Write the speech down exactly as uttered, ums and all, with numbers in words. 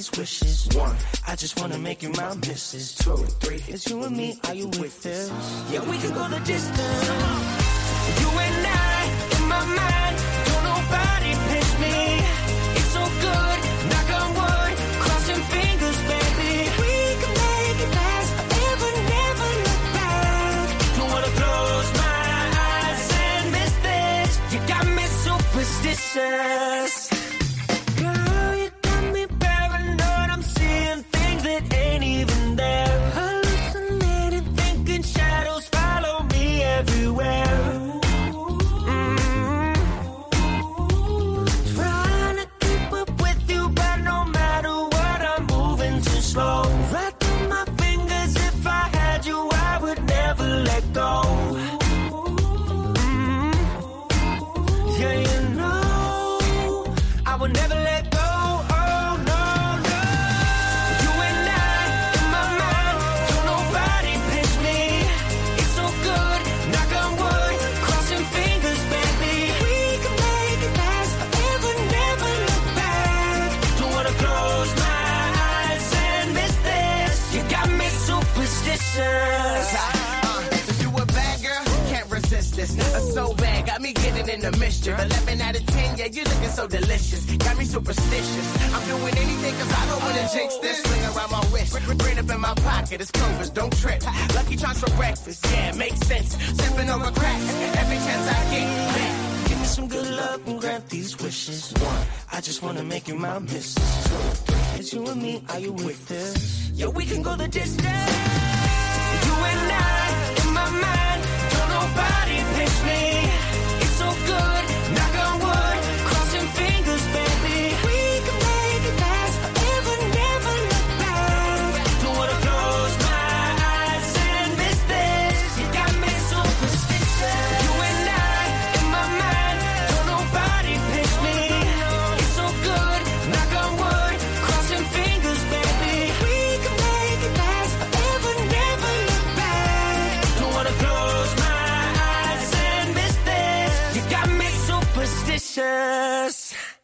these wishes. One, I just wanna make you my missus. Two, three, it's you and me, are you with this? Yeah, we can go the distance. You and I, in my mind, don't nobody pinch me. It's so good, knock on wood, crossing fingers, baby. We can make it last forever, never look back. Don't wanna close my eyes and miss this. You got me superstitious. Girl, you got me paranoid, I'm seeing things that ain't even there. Hallucinating, thinking shadows follow me everywhere. Slow. Right through my fingers, if I had you, I would never let go. Mm-hmm. Yeah, you know, I would never let go. Oh, no, no. You and I, in my mind, don't nobody pinch me. It's so good, knock on wood, crossing fingers, baby. We can make it last forever, never look back. Don't wanna close my superstitious. Uh, if you a bad girl, can't resist this. Uh, so bad, got me getting in the mischief. eleven out of ten, yeah, you looking so delicious. Got me superstitious. I'm doing anything cause I don't wanna jinx this. Ring around my wrist, brain up in my pocket, it's Clovis, don't trip. Lucky Charms for breakfast, yeah, makes sense. Stepping over cracks, every chance I get. Man. Give me some good love and grant these wishes. One, I just wanna make you my missus. Two, three, it's you and me, are you with this? Yeah, we can go the distance. You and I, in my mind, don't nobody pinch me. It's so good, knock on wood, crossing fingers, baby. We can make it last forever, never look back. Don't wanna close my eyes and miss this. You got me superstitious. You and I, in my mind, don't nobody pinch me. It's so good, knock on wood, crossing fingers, baby. We can make it last forever, never look back. Don't wanna close my eyes and miss this. You got me superstitious.